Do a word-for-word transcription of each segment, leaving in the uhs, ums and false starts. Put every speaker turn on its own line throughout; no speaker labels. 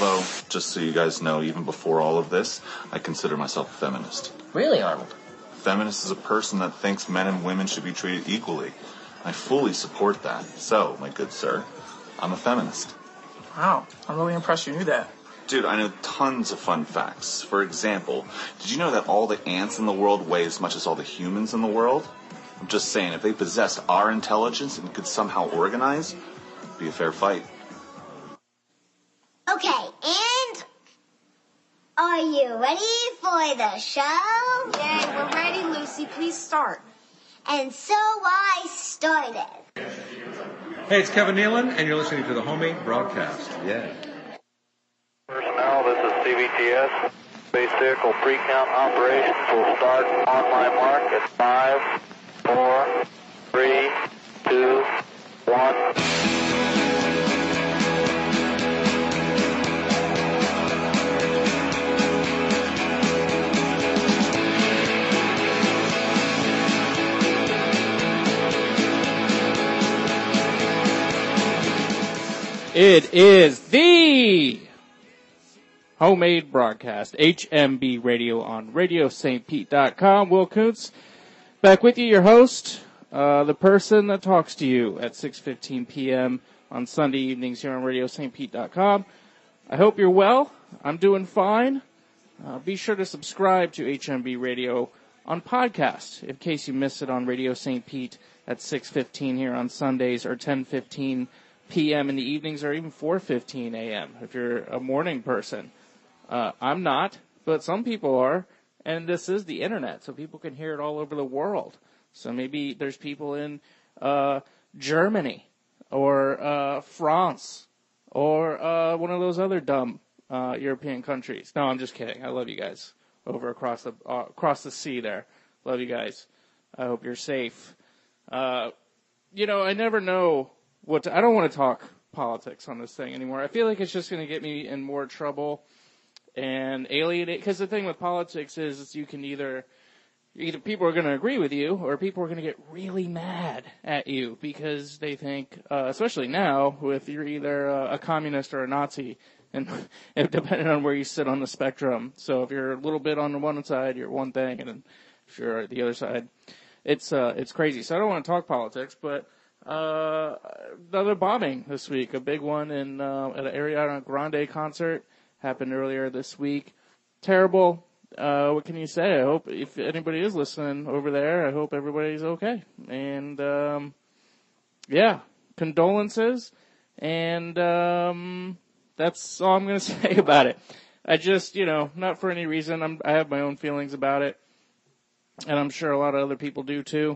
Although, just so you guys know, even before all of this, I consider myself a feminist.
Really, Arnold?
Feminist is a person that thinks men and women should be treated equally. I fully support that. So, my good sir, I'm a feminist.
Wow, I'm really impressed you knew that.
Dude, I know tons of fun facts. For example, did you know that all the ants in the world weigh as much as all the humans in the world? I'm just saying, if they possessed our intelligence and could somehow organize, it'd be a fair fight.
Okay, and are you ready for the show?
Yay, we're ready, Lucy. Please start.
And so I started.
Hey, it's Kevin Nealon, and you're listening to the Homemade Broadcast. Yeah.
Personnel, this is C V T S. Space vehicle pre-count operations will start on my mark at five, four, three, two, one.
It is the Homemade Broadcast, H M B Radio on radio st pete dot com. Will Kuntz, back with you, your host, uh, the person that talks to you at six fifteen p.m. on Sunday evenings here on radio st pete dot com. I hope you're well. I'm doing fine. Uh, be sure to subscribe to H M B Radio on podcast in case you miss it on Radio Saint Pete at six fifteen here on Sundays or ten fifteen p.m. in the evenings or even four fifteen a.m. if you're a morning person. Uh, I'm not, but some people are, and this is the internet, so people can hear it all over the world. So maybe there's people in uh, Germany or uh, France or uh, one of those other dumb uh, European countries. No, I'm just kidding. I love you guys over across the uh, across the sea there. Love you guys. I hope you're safe. Uh, you know, I never know what to, I don't want to talk politics on this thing anymore. I feel like it's just going to get me in more trouble and alienate. Because the thing with politics is, is you can either, either people are going to agree with you or people are going to get really mad at you because they think, uh, especially now, if you're either a, a communist or a Nazi, and depending on where you sit on the spectrum. So if you're a little bit on the one side, you're one thing, and then if you're at the other side, it's uh, it's crazy. So I don't want to talk politics, but Uh, another bombing this week, a big one in, uh, at an Ariana Grande concert happened earlier this week. Terrible. Uh, what can you say? I hope if anybody is listening over there, I hope everybody's okay. And, um, yeah, condolences. And, um, that's all I'm going to say about it. I just, you know, not for any reason. I'm, I have my own feelings about it. And I'm sure a lot of other people do too.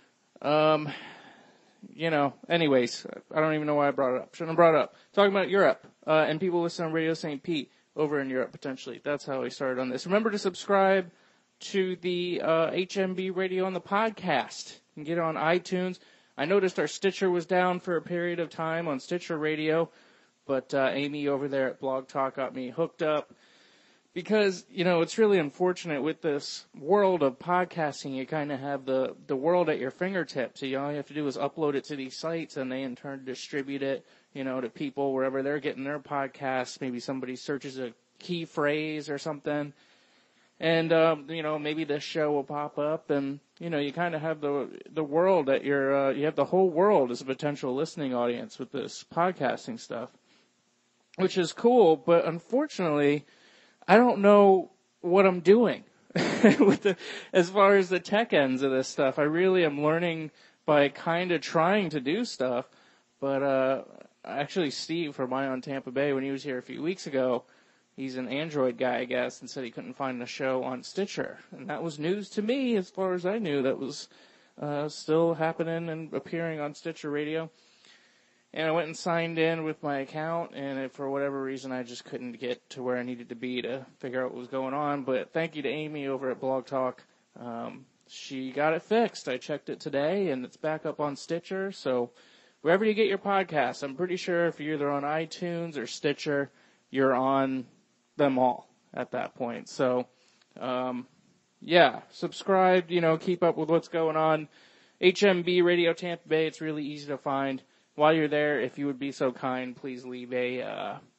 Um, You know, anyways, I don't even know why I brought it up. Shouldn't have brought it up. Talking about Europe, uh, and people listening on Radio Saint Pete over in Europe, potentially. That's how I started on this. Remember to subscribe to the uh, H M B Radio on the podcast. You can get it on iTunes. I noticed our Stitcher was down for a period of time on Stitcher Radio, but uh, Amy over there at Blog Talk got me hooked up. Because, you know, it's really unfortunate with this world of podcasting, you kind of have the, the world at your fingertips. So you, all you have to do is upload it to these sites and they in turn distribute it, you know, to people wherever they're getting their podcasts. Maybe somebody searches a key phrase or something. And, um, you know, maybe this show will pop up and, you know, you kind of have the, the world at your, uh, you have the whole world as a potential listening audience with this podcasting stuff. Which is cool, but unfortunately, I don't know what I'm doing with the, as far as the tech ends of this stuff. I really am learning by kind of trying to do stuff. But, uh, actually Steve from Ion Tampa Bay, when he was here a few weeks ago, he's an Android guy, I guess, and said he couldn't find the show on Stitcher. And that was news to me as far as I knew. That was, uh, still happening and appearing on Stitcher Radio. And I went and signed in with my account, and it, for whatever reason, I just couldn't get to where I needed to be to figure out what was going on. But thank you to Amy over at Blog Talk. Um, she got it fixed. I checked it today, and it's back up on Stitcher. So wherever you get your podcasts, I'm pretty sure if you're either on iTunes or Stitcher, you're on them all at that point. So, um, yeah, subscribe, you know, keep up with what's going on. H M B Radio Tampa Bay, it's really easy to find. While you're there, if you would be so kind, please leave a uh,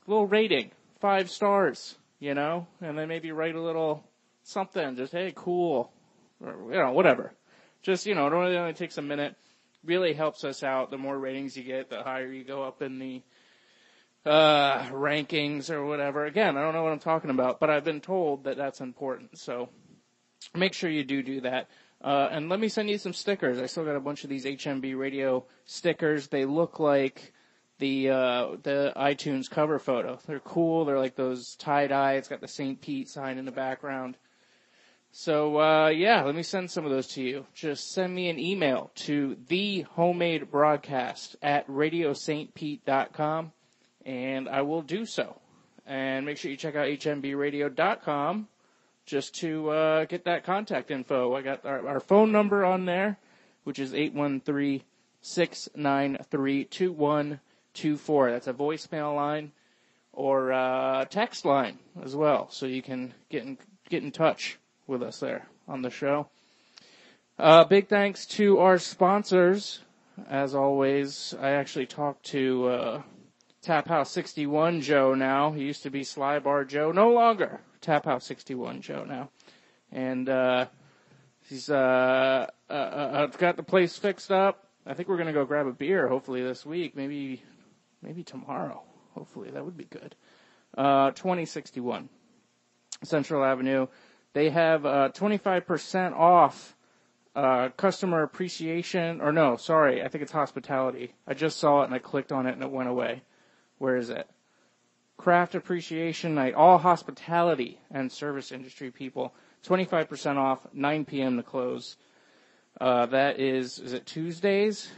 little rating, five stars, you know, and then maybe write a little something, just, hey, cool, or, you know, whatever. Just, you know, it only, it only takes a minute. Really helps us out. The more ratings you get, the higher you go up in the uh rankings or whatever. Again, I don't know what I'm talking about, but I've been told that that's important. So make sure you do do that. Uh and let me send you some stickers. I still got a bunch of these H M B radio stickers. They look like the uh the iTunes cover photo. They're cool. They're like those tie-dye. It's got the Saint Pete sign in the background. So, uh, yeah, let me send some of those to you. Just send me an email to thehomemade.broadcast at radio st pete dot com, and I will do so. And make sure you check out h m b radio dot com just to uh, get that contact info. I got our, our phone number on there, which is eight one three, six nine three, two one two four. That's a voicemail line or uh text line as well, so you can get in, get in touch with us there on the show. Uh, big thanks to our sponsors. As always, I actually talked to uh, Tap House sixty-one Joe now. He used to be Sly Bar Joe. No longer Tap House sixty-one Joe now. And uh, he's uh, uh, uh, got the place fixed up. I think we're going to go grab a beer hopefully this week. Maybe maybe tomorrow. Hopefully. That would be good. Uh, twenty sixty-one Central Avenue. They have uh, twenty-five percent off uh, customer appreciation, or no, sorry, I think it's hospitality. I just saw it and I clicked on it and it went away. Where is it? Craft Appreciation Night, all hospitality and service industry people. twenty-five percent off, nine p.m. to close. Uh, that is, is it Tuesdays?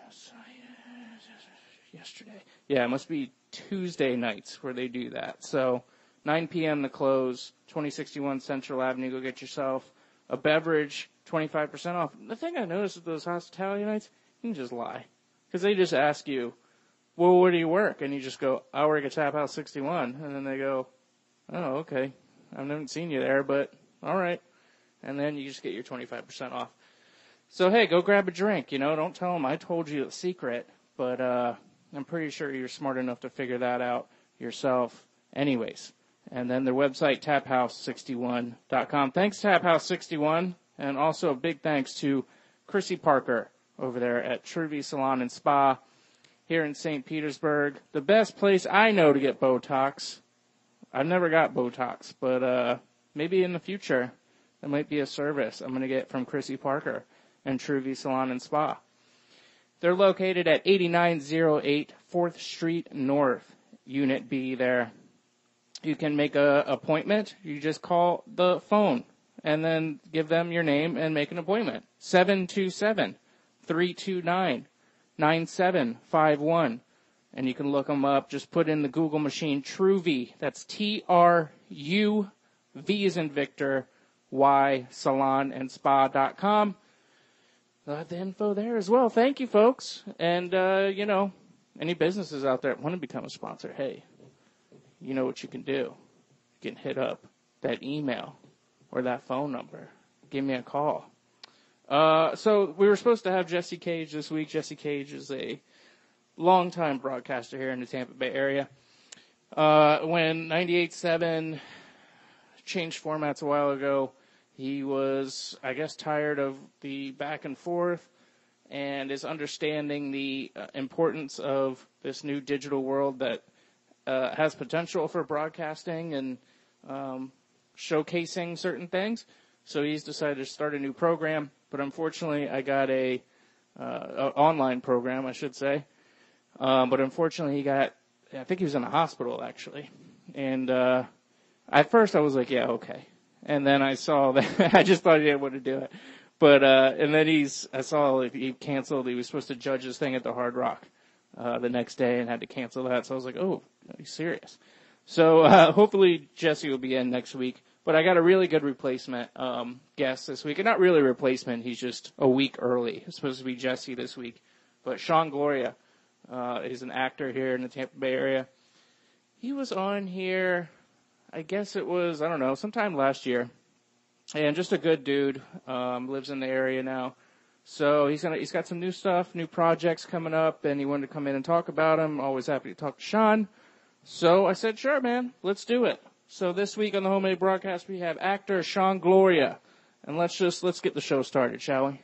Yesterday. Yeah, it must be Tuesday nights where they do that. So, nine p.m. to close, twenty sixty-one Central Avenue. Go get yourself a beverage, twenty-five percent off. The thing I noticed with those hospitality nights, you can just lie. Because they just ask you, well, where do you work? And you just go, I work at Tap House sixty-one. And then they go, oh, okay. I haven't seen you there, but all right. And then you just get your twenty-five percent off. So, hey, go grab a drink. You know, don't tell them I told you the secret. But uh, I'm pretty sure you're smart enough to figure that out yourself anyways. And then their website, tap house sixty-one dot com. Thanks, Tap House sixty-one. And also a big thanks to Chrissy Parker over there at Truvy Salon and Spa here in Saint Petersburg. The best place I know to get Botox. I've never got Botox, but uh, maybe in the future there might be a service I'm going to get from Chrissy Parker and Truvy Salon and Spa. They're located at eighty-nine oh eight fourth Street North, Unit B there. You can make an appointment. You just call the phone and then give them your name and make an appointment. seven two seven, three two nine, nine seven five one. And you can look them up. Just put in the Google machine Truvy. That's T R U V as in Victor, Y, salon and spa dot com. I'll have the info there as well. Thank you, folks. And, uh, you know, any businesses out there that want to become a sponsor, hey, you know what you can do. You can hit up that email or that phone number. Give me a call. Uh, so we were supposed to have Jesse Cage this week. Jesse Cage is a longtime broadcaster here in the Tampa Bay area. Uh, when ninety-eight point seven changed formats a while ago, he was, I guess, tired of the back and forth and is understanding the uh, importance of this new digital world that uh, has potential for broadcasting and um, showcasing certain things. So he's decided to start a new program. But unfortunately, I got a, uh, a online program, I should say. Um, but unfortunately, he got, I think he was in a hospital, actually. And uh, at first, I was like, yeah, okay. And then I saw that, I just thought he didn't want to do it. But, uh, and then he's, I saw he canceled, he was supposed to judge his thing at the Hard Rock, uh, the next day and had to cancel that. So I was like, oh, he's serious. So, uh, hopefully Jesse will be in next week. But I got a really good replacement, um, guest this week. And not really a replacement, he's just a week early. It's supposed to be Jesse this week. But Sean Gloria, uh, is an actor here in the Tampa Bay area. He was on here, I guess it was, I don't know, sometime last year. And just a good dude, um, lives in the area now. So he's gonna, he's got some new stuff, new projects coming up, and he wanted to come in and talk about them. Always happy to talk to Sean. So I said, sure, man, let's do it. So this week on the Homemade Broadcast, we have actor Sean Gloria. And let's just, let's get the show started, shall we?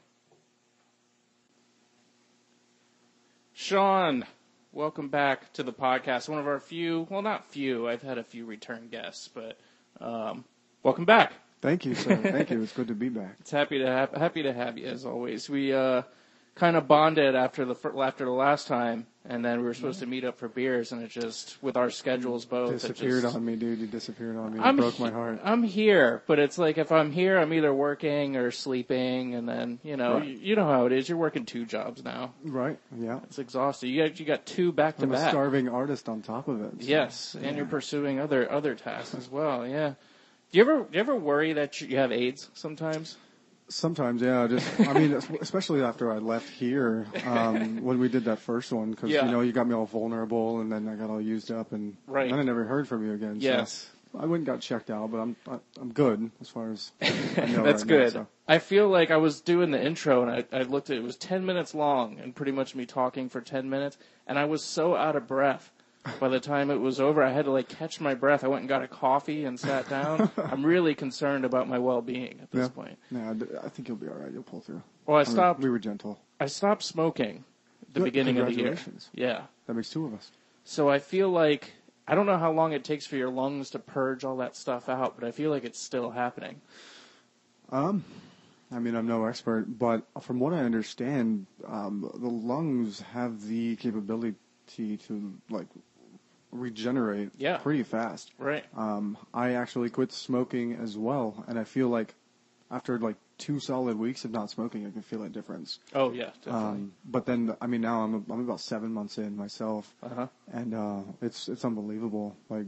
Sean, welcome back to the podcast. One of our few, well, not few, I've had a few return guests, but um, welcome back.
Thank you, sir. Thank you. It's good to be back.
It's happy to have, happy to have you, as always. We uh, kind of bonded after the after the last time, and then we were supposed to meet up for beers, and it just, with our schedules both,
Disappeared
it just,
on me, dude. You disappeared on me.
I'm
You broke
he-
my heart.
I'm here, but it's like if I'm here, I'm either working or sleeping, and then, you know,
Right.
you, you know how it is. You're working two jobs now.
Right, yeah.
It's exhausting. You got, you got two back to
I'm a
back.
starving artist on top of it. so-
Yes, and
yeah.
you're pursuing other other tasks as well. Yeah. Do you ever do you ever worry that you have AIDS sometimes?
Sometimes, yeah. Just, I mean, especially after I left here, um, when we did that first one, because,
Yeah.
you know, you got me all vulnerable, and then I got all used up, and
Right.
then I never heard from you again.
Yes.
So I went and got checked out, but I'm I, I'm good as far as I know
That's
right
good.
Now, so.
I feel like I was doing the intro and I, I looked at it, it was ten minutes long and pretty much me talking for ten minutes, and I was so out of breath. By the time it was over, I had to like catch my breath. I went and got a coffee and sat down. I'm really concerned about my well-being at this
Yeah.
point.
Yeah, I d- I think you'll be all right. You'll pull through.
Well, I
I mean,
stopped.
we were gentle.
I stopped smoking at the
Good.
beginning of the year.
Congratulations.
Yeah.
That makes two of us.
So I feel like, I don't know how long it takes for your lungs to purge all that stuff out, but I feel like it's still happening.
Um, I mean, I'm no expert, but from what I understand, um, the lungs have the capability to, like, regenerate
Yeah.
pretty fast.
Right.
Um, I actually quit smoking as well, and I feel like after, like, two solid weeks of not smoking, I can feel a difference.
Oh, yeah, definitely.
Um, but then, I mean, now I'm I'm about seven months in myself,
Uh-huh.
and uh, it's it's unbelievable. Like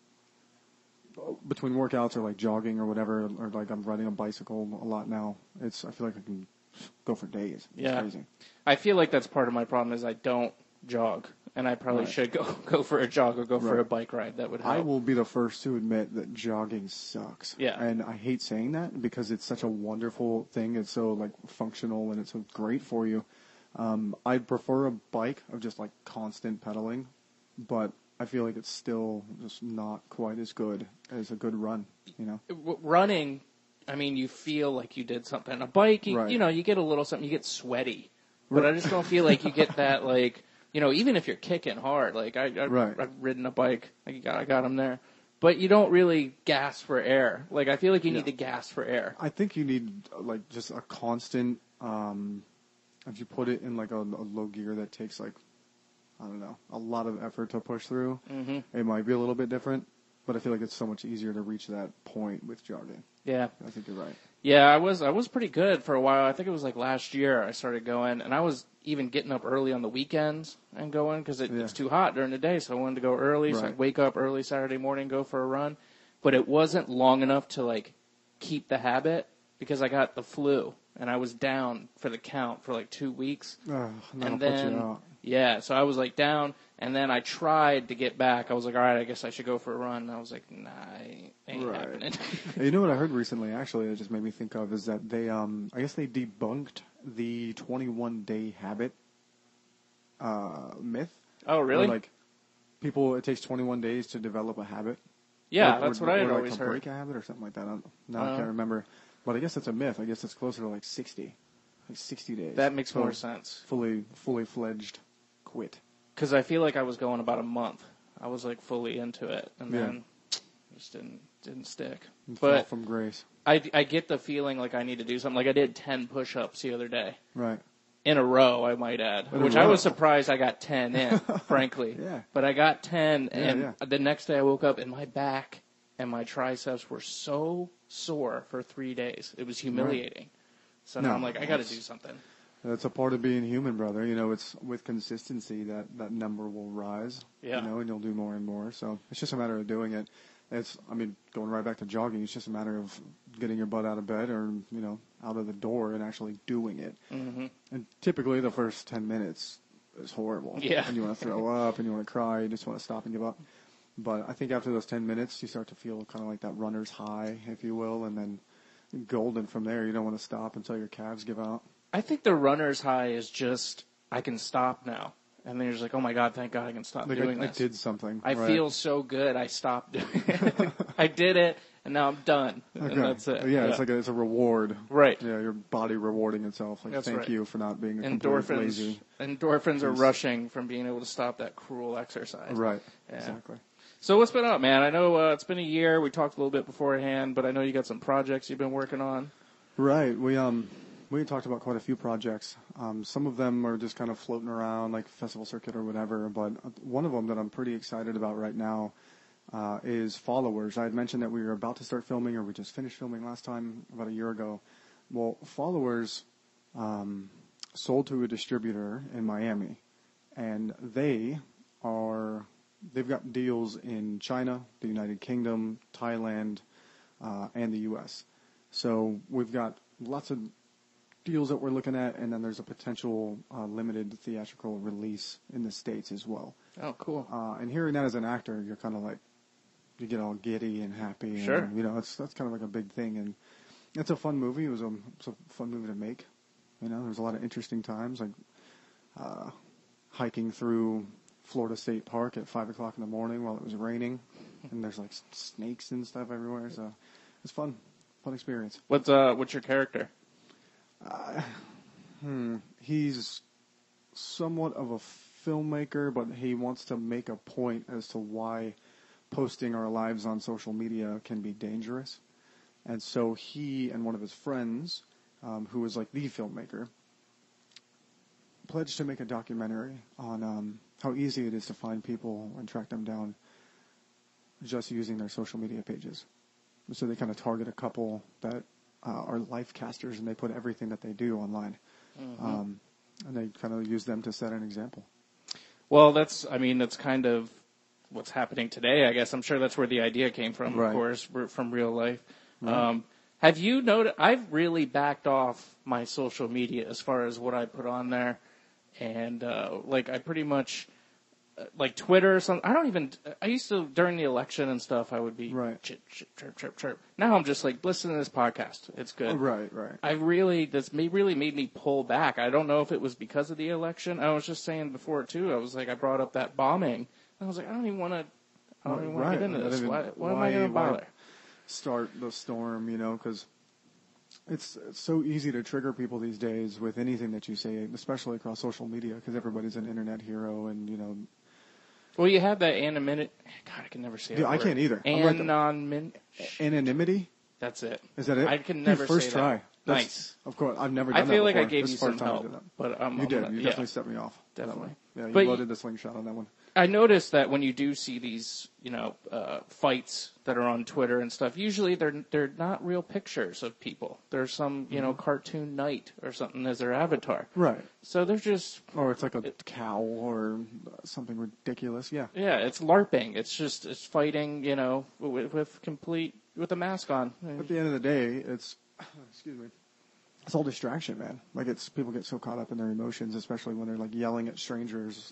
between workouts or like jogging or whatever, or like I'm riding a bicycle a lot now. It's I feel like I can go for days. It's
Yeah.
crazy.
I feel like that's part of my problem is I don't jog, and I probably
Right.
should go go for a jog or go for
Right.
a bike ride. That would help.
I will be the first to admit that jogging sucks.
Yeah.
And I hate saying that because it's such a wonderful thing. It's so like functional and it's so great for you. Um, I'd prefer a bike of just like constant pedaling, but I feel like it's still just not quite as good as a good run, you know?
W- running, I mean, you feel like you did something. A bike, you,
Right.
you know, you get a little something, you get sweaty. But I just don't feel like you get that, like, you know, even if you're kicking hard, like, I, I,
Right.
I've ridden a bike, I got, I got them there. But you don't really gasp for air. Like, I feel like you need to gasp for air.
I think you need uh, like just a constant, um, if you put it in like a, a low gear that takes like, I don't know, a lot of effort to push through,
Mm-hmm.
it might be a little bit different, but I feel like it's so much easier to reach that point with jogging.
Yeah.
I think you're right.
Yeah, I was I was pretty good for a while. I think it was like last year I started going, and I was even getting up early on the weekends and going because it,
Yeah.
it's too hot during the day, so I wanted to go early. So I'd
Right.
wake up early Saturday morning, go for a run, but it wasn't long enough to like keep the habit because I got the flu and I was down for the count for like two weeks.
Ugh, that'll
And
put
then,
you out.
yeah, so I was like down, and then I tried to get back. I was like, all right, I guess I should go for a run. And I was like, nah, ain't, ain't
Right.
happening.
You know what I heard recently, actually, that just made me think of, is that they, um, I guess they debunked the twenty-one day habit, uh, myth.
Oh, really?
Where, like, people, it takes twenty-one days to develop a habit.
yeah,
Or-
that's
or-
what I had
or like
always
to
heard.
break a habit or something like that. I don't, no, I
Uh-huh.
can't remember. But I guess it's a myth. I guess it's closer to like sixty. Like sixty days.
That makes
So
more sense.
Fully, fully fledged quit.
Because I feel like I was going about a month. I was like fully into it, and
Yeah.
then just didn't didn't stick.
And fell
But
from grace.
I, I get the feeling like I need to do something. Like I did ten push-ups the other day
Right.
in a row, I might add,
In a
which I
row.
was surprised I got ten in, frankly.
Yeah.
But I got ten,
Yeah,
and
yeah.
the next day I woke up and my back and my triceps were so sore for three days. It was humiliating. So now
No,
I'm like, I got to
that's-
do something.
That's a part of being human, brother. You know, it's with consistency that that number will rise.
Yeah.
You know, and you'll do more and more. So it's just a matter of doing it. It's, I mean, going right back to jogging, it's just a matter of getting your butt out of bed or, you know, out of the door and actually doing it.
hmm
And typically the first ten minutes is horrible.
Yeah.
And you want to throw up and you want to cry. You just want to stop and give up. But I think after those ten minutes, you start to feel kind of like that runner's high, if you will, and then golden from there. You don't want to stop until your calves give out.
I think the runner's high is just, I can stop now. and then you're just like, oh my god, thank God I can stop
Like
doing
I,
this.
I did something.
I
right.
feel so good. I stopped doing it. I did it, and now I'm done.
Okay.
And that's it.
Yeah, it's like a, it's a reward.
Right.
Yeah, your body rewarding itself. Like,
That's
thank
right.
you for not being a complete
endorphins.
lazy.
Endorphins are
Yes.
rushing from being able to stop that cruel exercise.
Right.
Yeah.
Exactly.
So what's been up, man? I know uh, it's been a year. We talked a little bit beforehand, but I know you got some projects you've been working on.
Right. We um we talked about quite a few projects. Um, some of them are just kind of floating around, like festival circuit or whatever. But one of them that I'm pretty excited about right now uh, is Followers. I had mentioned that we were about to start filming, or we just finished filming last time about a year ago. Well, Followers um, sold to a distributor in Miami, and they are they've got deals in China, the United Kingdom, Thailand, uh, and the U S. So we've got lots of deals that we're looking at, and then there's a potential uh, limited theatrical release in the States as well.
Oh, cool.
Uh, and hearing that as an actor, you're kind of like, you get all giddy and happy.
Sure.
And, you know, it's, that's kind of like a big thing. And it's a fun movie. It was a, it's a fun movie to make. You know, there's a lot of interesting times, like uh, hiking through Florida State Park at five o'clock in the morning while it was raining, and there's like snakes and stuff everywhere. So it's fun, fun experience.
What's uh what's your character?
Uh, hmm, he's somewhat of a filmmaker, but he wants to make a point as to why posting our lives on social media can be dangerous. And so he and one of his friends, um, who was like the filmmaker, pledged to make a documentary on um, how easy it is to find people and track them down just using their social media pages. So they kind of target a couple that uh, are life casters, and they put everything that they do online.
Mm-hmm.
Um, and they kind of use them to set an example.
Well, that's, I mean, that's kind of what's happening today, I guess. I'm sure that's where the idea came from,
Right.
of course, r- from real life.
Right.
Um, have you noticed, I've really backed off my social media as far as what I put on there. And, uh, like, I pretty much, uh, like Twitter or something, I don't even, I used to, during the election and stuff, I would be
Right.
chip, chip, chirp, chirp, chirp. Now I'm just like, listen to this podcast. It's good.
Right, right.
I really, this may, really made me pull back. I don't know if it was because of the election. I was just saying before, too, I was like, I brought up that bombing. I was like, I don't even want to, I don't even want
Right.
to get into
I
this.
don't
Why,
even-
why am I
why-
going to
why-
bother?
Start the storm, you know, because it's, it's so easy to trigger people these days with anything that you say, especially across social media, because everybody's an internet hero, and, you know.
Well, you have that anonymity. God, I can never say
Yeah,
that
I
word.
can't either. I'm like-
Anon-
Anonymity?
That's it.
Is that it?
I can
Dude,
never
first
say
try.
that.
That's-
Nice.
Of course, I've never done
I
that
feel like I
before.
gave
This
you
is the
some
first time I
help,
did that.
but um,
You
I'm
did.
gonna-
You
yeah,
definitely set me off.
definitely.
Yeah, you
But-
loaded the slingshot on that one.
I noticed that when you do see these, you know, uh, fights that are on Twitter and stuff, usually they're they're not real pictures of people. There's some, you know, cartoon knight or something as their avatar.
Right.
So they're just,
Or it's like a cow or something ridiculous. Yeah.
yeah, it's LARPing. It's just, it's fighting, you know, with, with complete, with a mask on.
At the end of the day, it's, excuse me, it's all distraction, man. Like, it's, people get so caught up in their emotions, especially when they're like yelling at strangers,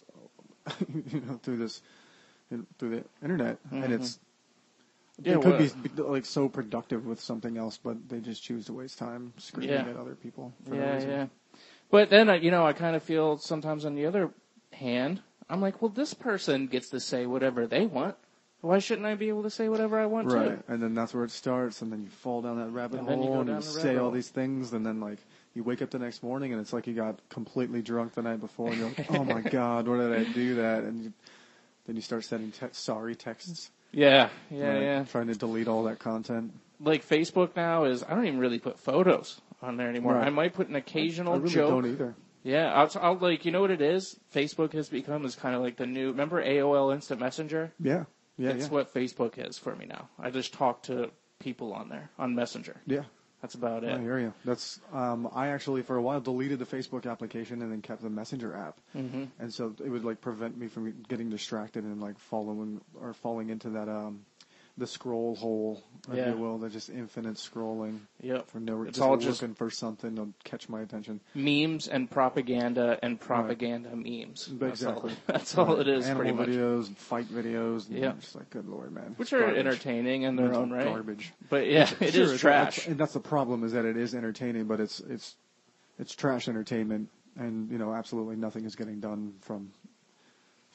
you know, through this, through the internet.
Mm-hmm.
And it's,
Yeah,
it could
well-
be like so productive with something else, but they just choose to waste time screaming
Yeah.
at other people for no
Yeah,
reason.
yeah. But then, uh, you know, I kind of feel sometimes on the other hand, I'm like, well, this person gets to say whatever they want. Why shouldn't I be able to say whatever I want
Right,
to?
and then that's where it starts, and then you fall down that rabbit
And then you
hole,
go
and you
down the
say
rabbit
all
hole.
these things, and then like you wake up the next morning, and it's like you got completely drunk the night before, and you're like, oh my god, why did I do that? And you, then you start sending te- sorry texts.
Yeah, yeah,
right?
yeah.
Trying to delete all that content.
Like Facebook now is, I don't even really put photos on there anymore.
Right.
I might put an occasional
I really
joke.
don't either.
Yeah, I'll, I'll like, you know what it is? Facebook has become is kind of like the new, remember A O L Instant Messenger?
Yeah, yeah,
That's
yeah.
what Facebook is for me now. I just talk to people on there, on Messenger.
Yeah,
That's about it.
I hear you. That's um, I actually for a while deleted the Facebook application and then kept the Messenger app,
Mm-hmm.
and so it would like prevent me from getting distracted and like following or falling into that um, the scroll hole, if
Yeah.
you will, the just infinite scrolling.
Yep.
For no,
It's
just
all
looking
just
for something to catch my attention.
memes and propaganda and propaganda memes. That's
Exactly.
all, that's all it is,
Animal
pretty much.
videos, and fight videos. And
Yeah.
I'm just like, good lord, man.
Which
It's
are
garbage.
entertaining in their
It's
own right.
Garbage.
But yeah, it
Sure,
is
it's-
trash.
that's- and that's the problem, is that it is entertaining, but it's it's it's trash entertainment, and you know, absolutely nothing is getting done from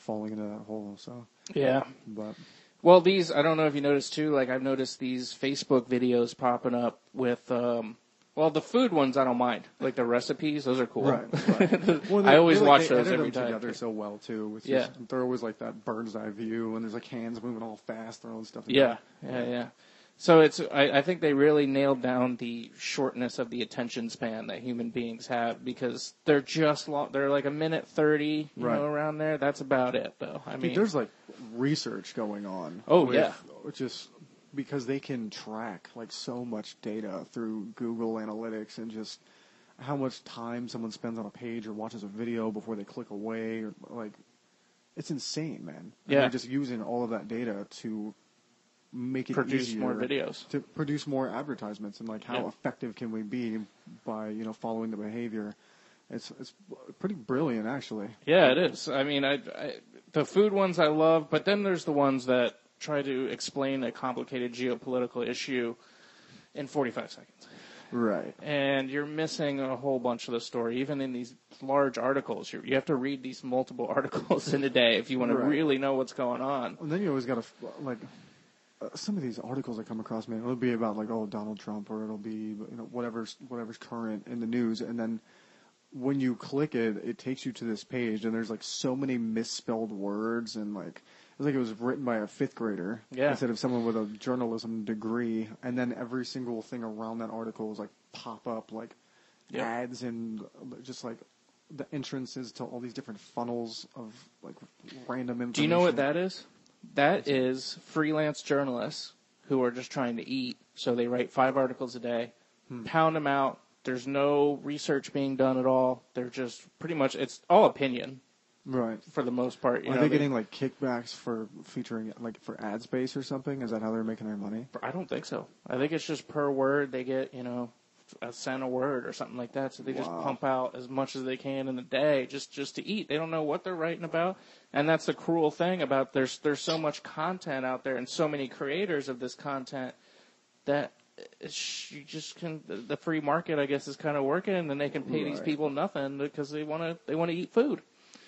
falling into that hole. So
Yeah.
but
Well, these, I don't know if you noticed too, like I've noticed these Facebook videos popping up with, um, well, the food ones I don't mind. Like the recipes, those are cool.
right, right. Well,
I
they-
always
they, like,
watch
they
those
edit
every
them
time.
together so well too. It's
Yeah.
just, they're always like that bird's eye view, and there's like hands moving all fast, throwing stuff. In
Yeah,
there.
yeah, yeah. So it's, I, I think they really nailed down the shortness of the attention span that human beings have because they're just long, they're like a minute thirty, you
Right.
know, around there. That's about it though. I
Dude,
mean,
there's like research going on.
Oh,
with,
yeah.
just because they can track like so much data through Google Analytics and just how much time someone spends on a page or watches a video before they click away, or like it's insane, man. And
Yeah.
they're just using all of that data to make it
produce
easier
more videos.
to produce more advertisements, and like how
Yeah.
effective can we be by you know following the behavior. It's it's pretty brilliant, actually.
Yeah, it is. I mean, I, I the food ones I love, but then there's the ones that try to explain a complicated geopolitical issue in forty-five seconds.
Right.
And you're missing a whole bunch of the story. Even in these large articles, you you have to read these multiple articles in a day if you want to
Right.
really know what's going on.
And then you always got to, like, uh, some of these articles that come across, man, it'll be about, like, oh, Donald Trump, or it'll be, you know, whatever's, whatever's current in the news. And then when you click it, it takes you to this page, and there's, like, so many misspelled words, and, like, it was like it was written by a fifth grader
Yeah.
instead of someone with a journalism degree. And then every single thing around that article was, like, pop up, like,
Yep.
ads and just, like, the entrances to all these different funnels of, like, random information.
Do you know what that is? That is freelance journalists who are just trying to eat. So they write five articles a day,
Hmm.
pound them out. There's no research being done at all. They're just pretty much, it's all opinion
Right.
for the most part. You
Are
know,
they getting like kickbacks for featuring like for ad space or something? Is that how they're making their money?
I don't think so. I think it's just per word they get, you know, a cent a word or something like that. So they just
Wow.
pump out as much as they can in the day just, just to eat. They don't know what they're writing about. And that's the cruel thing about there's, there's so much content out there and so many creators of this content that it's, you just can, the, the free market, I guess, is kind of working, and then they can pay these
Right.
people nothing because they want to, they want to eat food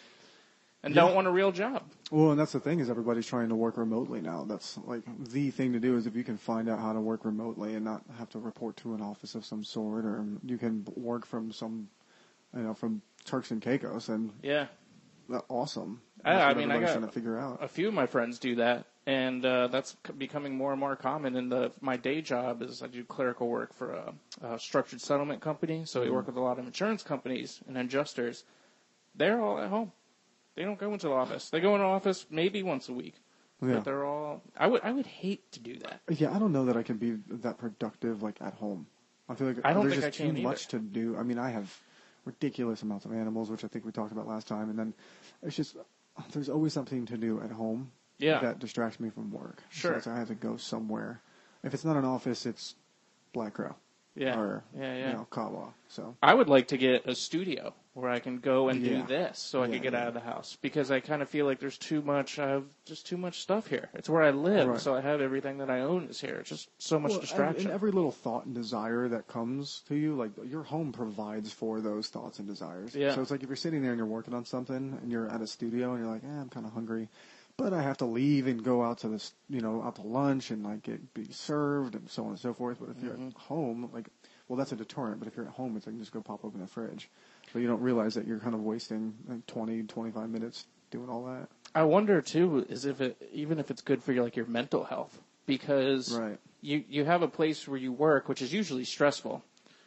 and
Yeah.
don't want a real job.
Well, and that's the thing is everybody's trying to work remotely now. That's like the thing to do is if you can find out how to work remotely and not have to report to an office of some sort, or you can work from some, you know, from Turks and Caicos, and
Yeah.
that's awesome.
I-
That's
I
what
mean, I
everybody's
got
trying to figure out.
A few of my friends do that, and uh, that's c- becoming more and more common. In the my day job is I do clerical work for a, a structured settlement company, so we work with a lot of insurance companies and adjusters. They're all at home. They don't go into the office. They go into the office maybe once a week,
Yeah.
but they're all. I would I would hate to do that.
Yeah, I don't know that I can be that productive like at home. I feel like
I don't
there's
think
just
I can
too
either.
much to do. I mean, I have ridiculous amounts of animals, which I think we talked about last time, and then it's just there's always something to do at home
Yeah.
that distracts me from work.
Sure.
So it's, I have to go somewhere. If it's not an office, it's Black Crow.
Yeah.
Or,
Yeah, yeah.
you know, Kawa. So,
I would like to get a studio where I can go and
Yeah.
do this so I
Yeah,
can get
yeah.
out of the house because I kind of feel like there's too much, I have just too much stuff here. It's where I live,
Right.
so I have everything that I own is here. It's just so much
Well,
distraction.
And every little thought and desire that comes to you, like your home provides for those thoughts and desires.
Yeah.
So it's like if you're sitting there and you're working on something and you're at a studio and you're like, eh, I'm kind of hungry, but I have to leave and go out to this, you know, out to lunch and like get be served and so on and so forth. But if you're
Mm-hmm.
at home, like, well, that's a deterrent. But if you're at home, it's like just go pop open the fridge. But you don't realize that you're kind of wasting like twenty, twenty-five minutes doing all that.
I wonder too, is if it even if it's good for your like your mental health because
Right.
you you have a place where you work, which is usually stressful,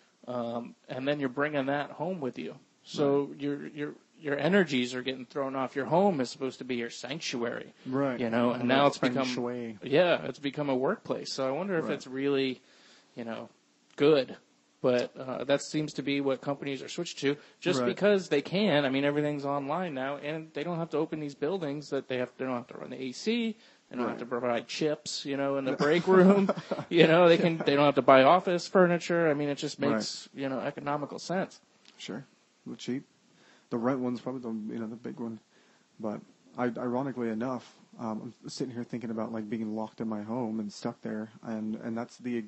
um, and then you're bringing that home with you. So your your your energies are getting thrown off. Your home is supposed to be your sanctuary,
Right.
You know, and
And
now
that's
it's become
feng shui.
yeah, it's become a workplace. So I wonder if
Right.
it's really, you know, good. But uh, that seems to be what companies are switched to, just
Right.
because they can. I mean, everything's online now, and they don't have to open these buildings. That they have. They don't have to run the A C. They don't have
Right.
to provide chips, you know, in the break room. You know, they can. They don't have to buy office furniture. I mean, it just makes you know economical sense.
Sure, a little cheap. The rent one's probably the you know the big one, but I, ironically enough, um, I'm sitting here thinking about like being locked in my home and stuck there, and and that's the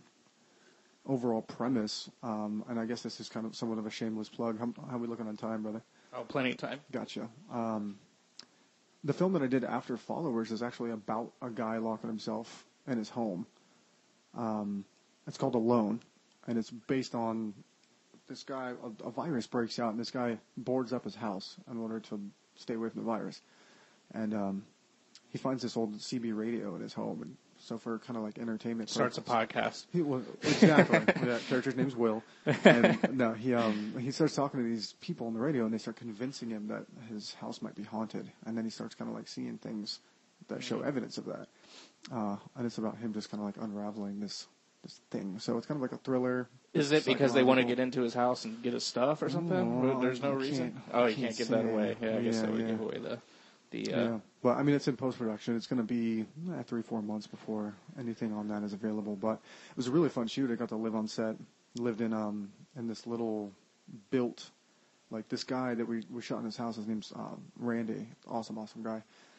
overall premise. Um, and I guess this is kind of somewhat of a shameless plug. How, how are we looking on time, brother?
Oh, plenty of time.
Gotcha. Um, the film that I did after Followers is actually about a guy locking himself in his home. Um, it's called Alone, and it's based on this guy. A, a virus breaks out, and this guy boards up his house in order to stay away from the virus. And um, he finds this old C B radio in his home, and so for kind of like entertainment
Starts
purposes,
a podcast.
He, well, exactly. That character's name's Will, and no, he um he starts talking to these people on the radio, and they start convincing him that his house might be haunted, and then he starts kind of like seeing things that show evidence of that, uh, and it's about him just kind of like unraveling this this thing. So it's kind of like a thriller.
Is it because they want to
psychological-
get into his house and get his stuff or something?
No,
There's no
I
reason.
can't-
Oh,
I
you can't
can't
give that
say.
away. Yeah, I guess
Yeah,
that would
yeah.
give away the the. Uh,
Yeah, but I mean, it's in post-production. It's going to be eh, three, four months before anything on that is available. But it was a really fun shoot. I got to live on set. Lived in um in this little built, like this guy that we we shot in his house. His name's um, Randy. Awesome, awesome guy.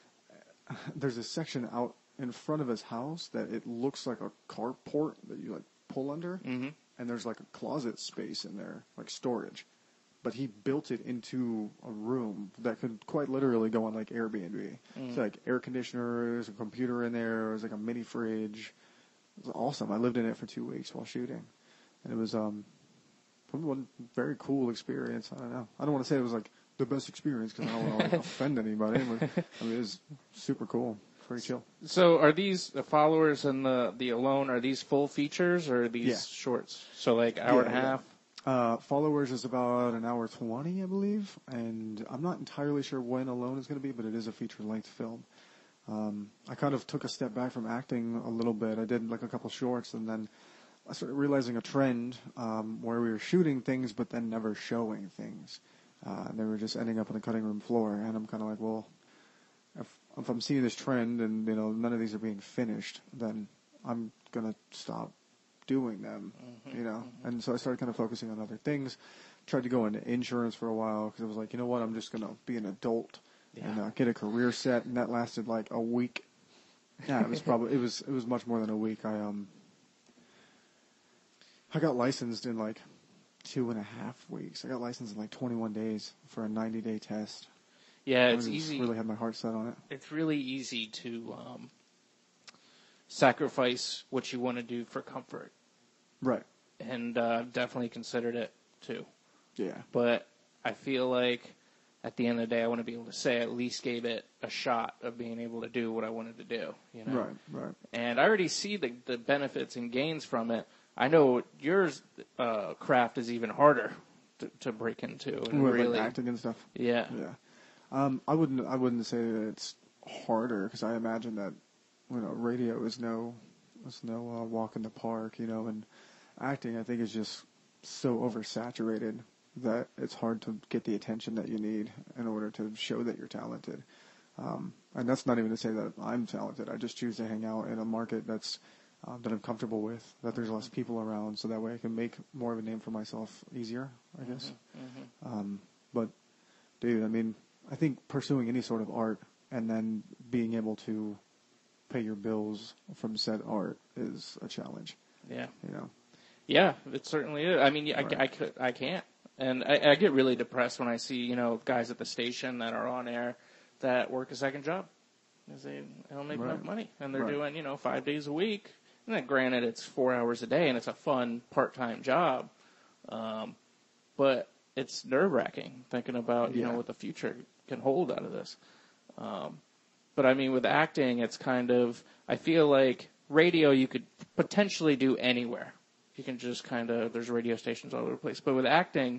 There's this section out in front of his house that it looks like a carport that you like pull under,
Mhm.
and there's like a closet space in there, like storage. But he built it into a room that could quite literally go on like Airbnb. It's like air conditioner, there's a computer in there, there's like a mini fridge. It was awesome. I lived in it for two weeks while shooting, and it was um, probably one very cool experience. I don't know. I don't want to say it was like the best experience because I don't want to like, offend anybody. But, I mean, it was super cool. Very chill.
So are these the Followers and the the Alone? Are these full features or are these
Yeah.
shorts? So like hour and a
Yeah, yeah.
half.
Uh, Followers is about an hour twenty, I believe, and I'm not entirely sure when Alone is going to be, but it is a feature-length film. Um, I kind of took a step back from acting a little bit. I did like a couple shorts, and then I started realizing a trend um, where we were shooting things, but then never showing things. Uh, and they were just ending up on the cutting room floor, and I'm kind of like, well, if, if I'm seeing this trend and you know none of these are being finished, then I'm gonna stop doing them,
Mm-hmm,
you know. And so I started kind of focusing on other things. Tried to go into insurance for a while because I was like, you know what, I'm just gonna be an adult and uh, get a career set, and that lasted like a week. Yeah, it was probably it was it was much more than a week. I um I got licensed in like two and a half weeks. I got licensed in like twenty-one days for a ninety day test.
Yeah,
I
it's
just
easy.
Really had my heart set on it.
It's really easy to um, sacrifice what you want to do for comfort,
Right.
and uh, I've definitely considered it too.
Yeah.
But I feel like at the end of the day, I want to be able to say I at least gave it a shot of being able to do what I wanted to do. You know?
Right. Right.
And I already see the, the benefits and gains from it. I know yours uh, craft is even harder to, to break into. And
With,
really,
like, acting and stuff.
yeah.
Yeah. Um, I wouldn't. I wouldn't say that it's harder because I imagine that you know radio is no, it's no uh, walk in the park. You know, and acting I think is just so oversaturated that it's hard to get the attention that you need in order to show that you're talented. Um, and that's not even to say that I'm talented. I just choose to hang out in a market that's uh, that I'm comfortable with, that there's less people around, so that way I can make more of a name for myself easier, I guess.
Mm-hmm.
Um, but, dude, I mean, I think pursuing any sort of art and then being able to pay your bills from said art is a challenge.
Yeah.
You know.
Yeah, it certainly is. I mean, I,
Right.
I, could, I can't. And I, I get really depressed when I see, you know, guys at the station that are on air that work a second job. Because they don't make
Right.
enough money. And they're
Right.
doing, you know, five days a week. And then granted, it's four hours a day and it's a fun part-time job. Um, but it's nerve-wracking thinking about, you
Yeah.
know, what the future can hold out of this. Um, but I mean, with acting, it's kind of, I feel like radio you could potentially do anywhere. You can just kind of, there's radio stations all over the place. But with acting,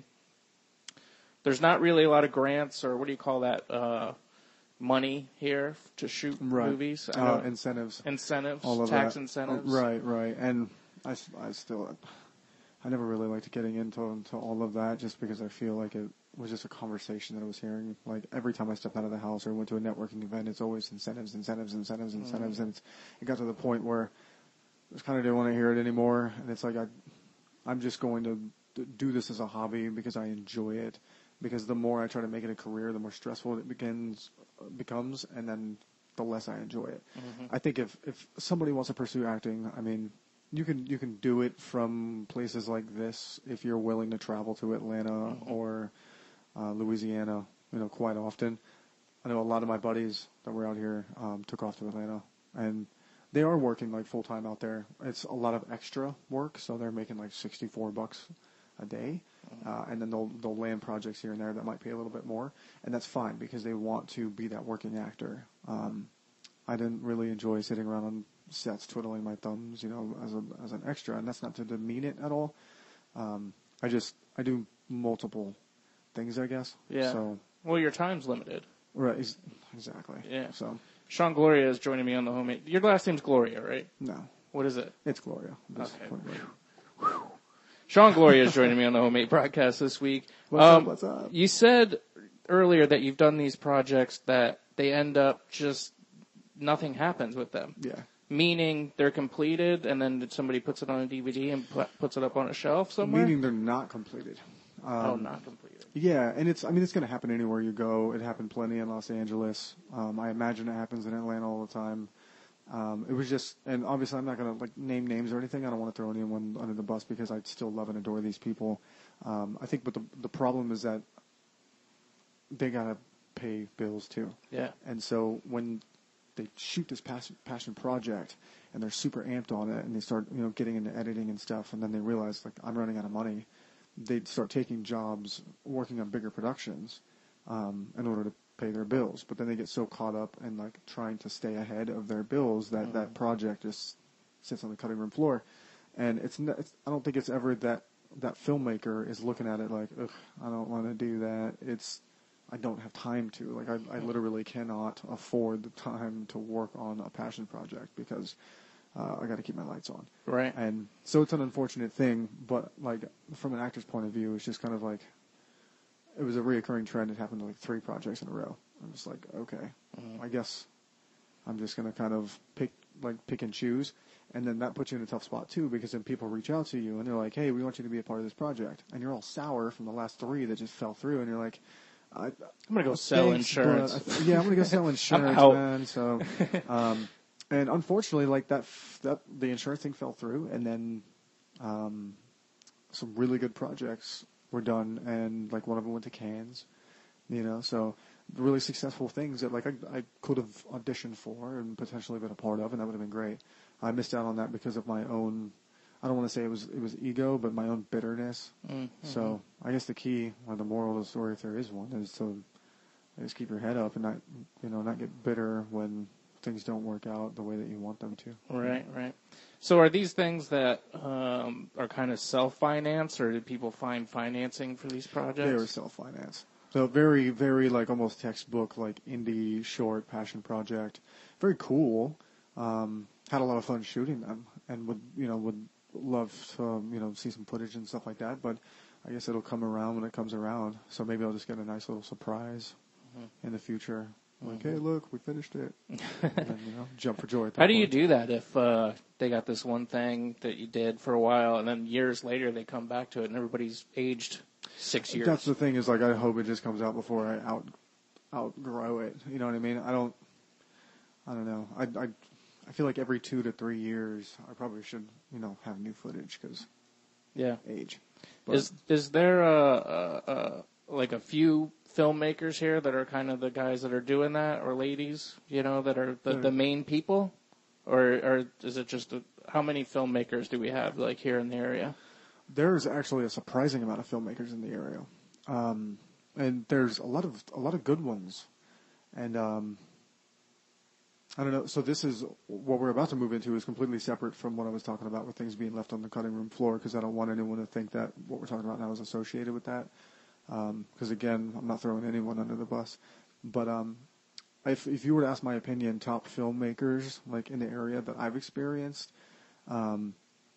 there's not really a lot of grants or what do you call that, uh, money here to shoot
Right.
movies. I
Uh,
know-
incentives.
incentives,
All of
tax
that.
incentives.
Oh, right, right. And I, s- I still, I never really liked getting into, into all of that just because I feel like it was just a conversation that I was hearing. Like every time I stepped out of the house or went to a networking event, it's always incentives, incentives, incentives, incentives. And it's, it got to the point where I just kind of didn't want to hear it anymore. And it's like I, I'm just going to d- do this as a hobby because I enjoy it. Because the more I try to make it a career, the more stressful it begins, becomes, and then the less I enjoy it.
Mm-hmm.
I think if, if somebody wants to pursue acting, I mean, you can you can do it from places like this if you're willing to travel to Atlanta
Mm-hmm.
or uh, Louisiana, you know, quite often. I know a lot of my buddies that were out here um, took off to Atlanta, and they are working like full time out there. It's a lot of extra work, so they're making like sixty-four bucks a day, uh, and then they'll they'll land projects here and there that might pay a little bit more, and that's fine because they want to be that working actor. Um, I didn't really enjoy sitting around on sets twiddling my thumbs, you know, as a as an extra, and that's not to demean it at all. Um, I just I do multiple things, I guess.
Yeah.
So
well, your time's limited.
right, ex- exactly.
Yeah.
So
Sean Gloria is joining me on the homemade. Your last name's Gloria, right?
no,
What is it?
it's Gloria. Just
Okay.
point blank.
Sean Gloria is joining me on the homemade broadcast this week.
What's
um,
up? What's up?
You said earlier that you've done these projects that they end up just nothing happens with them.
Yeah.
Meaning they're completed and then somebody puts it on a D V D and pu- puts it up on a shelf somewhere?
Meaning they're not completed. Um,
oh, not completed.
Yeah, and it's, I mean, it's going to happen anywhere you go. It happened plenty in Los Angeles. Um, I imagine it happens in Atlanta all the time. Um, it was just, and obviously I'm not going to like name names or anything. I don't want to throw anyone under the bus because I still love and adore these people. Um, I think, but the, the problem is that they got to pay bills too.
Yeah.
And so when they shoot this passion, passion project and they're super amped on it and they start, you know, getting into editing and stuff and then they realize like I'm running out of money, they start taking jobs working on bigger productions um, in order to pay their bills. But then they get so caught up in like trying to stay ahead of their bills that
Mm-hmm.
that project just sits on the cutting room floor. And it's, n- it's I don't think it's ever that that filmmaker is looking at it like, ugh, I don't want to do that. It's I don't have time to. Like, I, I literally cannot afford the time to work on a passion project because uh, I got to keep my lights on.
Right.
And so it's an unfortunate thing, but, like, from an actor's point of view, it's just kind of like, it was a reoccurring trend. It happened to, like, three projects in a row. I'm just like, okay,
Mm-hmm.
I guess I'm just going to kind of pick, like, pick and choose. And then that puts you in a tough spot, too, because then people reach out to you and they're like, hey, we want you to be a part of this project. And you're all sour from the last three that just fell through, and you're like, I,
I'm going to go sell
thanks,
insurance.
but I- yeah, I'm going to go sell insurance,
out.
man. So, um, and unfortunately, like that, f- that the insurance thing fell through, and then um, some really good projects were done, and like one of them went to Cannes, you know. So really successful things that like I, I could have auditioned for and potentially been a part of, and that would have been great. I missed out on that because of my own. I don't want to say it was it was ego, but my own bitterness.
Mm-hmm.
So I guess the key, or the moral of the story, if there is one, is to just keep your head up and not, you know, not get bitter when things don't work out the way that you want them to.
Right, right. So are these things that um, are kind of self-financed, or did people find financing for these projects?
They were self-financed. So very, very like almost textbook, like indie short passion project. Very cool. Um, had a lot of fun shooting them, and would you know would love to um, you know see some footage and stuff like that. But I guess it'll come around when it comes around. So maybe I'll just get a nice little surprise mm-hmm. in the future. Like,
Mm-hmm.
hey, look, we finished it. And then, you know, jump for joy. At that
How do you
point.
do that if uh, they got this one thing that you did for a while, and then years later they come back to it, and everybody's aged six years?
That's the thing is like I hope it just comes out before I out outgrow it. You know what I mean? I don't. I don't know. I I I feel like every two to three years I probably should you know have new footage because
yeah.
age. But
Is is there a, a, a like a few filmmakers here that are kind of the guys that are doing that, or ladies, you know, that are the, the main people, or or is it just a, how many filmmakers do we have like here in the area?
there's actually a surprising amount of filmmakers in the area, um, and there's a lot of a lot of good ones, and um, I don't know. So this is what we're about to move into is completely separate from what I was talking about with things being left on the cutting room floor because I don't want anyone to think that what we're talking about now is associated with that. Because um, again, I'm not throwing anyone under the bus, but um, if if you were to ask my opinion, top filmmakers like in the area that I've experienced, um,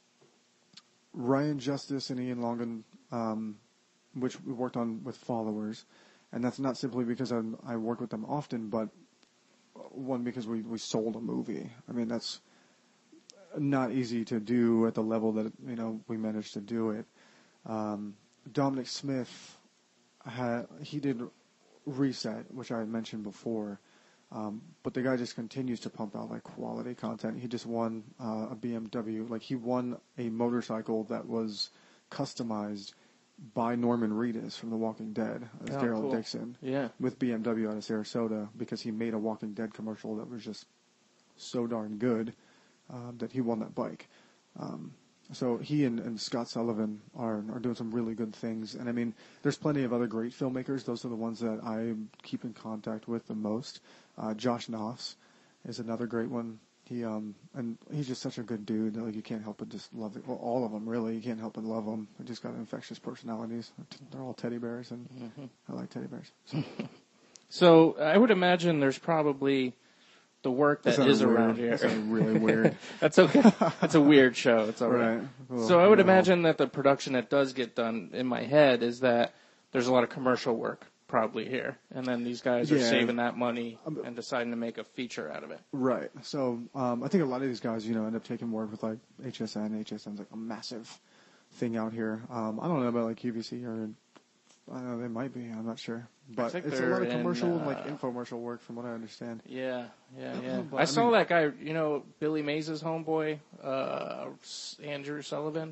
Ryan Justice and Ian Longan, um, which we worked on with Followers, and that's not simply because I'm, I work with them often, but one because we we sold a movie. I mean that's not easy to do at the level that you know we managed to do it. Um, Dominic Smith. Had, he did Reset, which I had mentioned before, um, but the guy just continues to pump out like quality content. He just won uh, a B M W, like he won a motorcycle that was customized by Norman Reedus from The Walking Dead as
Oh,
Daryl
cool.
Dixon
Yeah.
with B M W out of Sarasota because he made a Walking Dead commercial that was just so darn good um, that he won that bike. Um, so he and, and Scott Sullivan are are doing some really good things. And I mean, there's plenty of other great filmmakers. Those are the ones that I keep in contact with the most. Uh, Josh Knopf is another great one. He um and he's just such a good dude. Like you can't help but just love it. Well, all of them really. You can't help but love them. They just got infectious personalities. They're all teddy bears, and
Mm-hmm.
I like teddy bears. So.
So I would imagine there's probably the work that
That
is
sounded
around
weird.
here.
That sounded really weird.
That's okay. That's a weird show. It's all right.
Right. Well,
So I would
no.
imagine that the production that does get done in my head is that there's a lot of commercial work probably here, and then these guys are
Yeah.
saving that money and deciding to make a feature out of it.
Right. So um, I think a lot of these guys, you know, end up taking work with like H S N. H S N's like a massive thing out here. Um, I don't know about like Q V C or I don't know, they might be. I'm not sure. But
think
it's a
they're
lot of
in,
commercial and like
uh,
infomercial work from what I understand.
Yeah, yeah, yeah.
But,
I
I
saw
mean-
that guy, you know, Billy Mays' homeboy, uh, Andrew Sullivan.